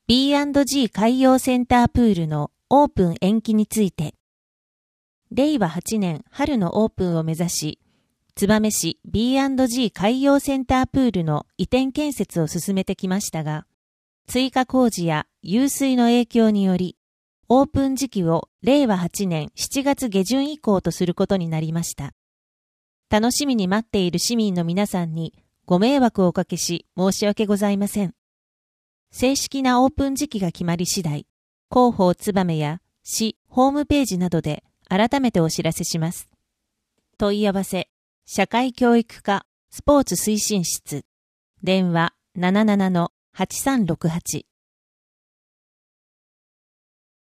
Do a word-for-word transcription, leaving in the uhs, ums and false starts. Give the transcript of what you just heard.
ビーアンドジー 海洋センタープールのオープン延期について、れいわはちねん春のオープンを目指し、燕市 ビーアンドジー 海洋センタープールの移転建設を進めてきましたが、追加工事や湧水の影響により、オープン時期をれいわはちねんしちがつげじゅん以降とすることになりました。楽しみに待っている市民の皆さんにご迷惑をおかけし申し訳ございません。正式なオープン時期が決まり次第、広報つばめや市ホームページなどで改めてお知らせします。問い合わせ、社会教育課スポーツ推進室、電話 ななななのはちさんろくはち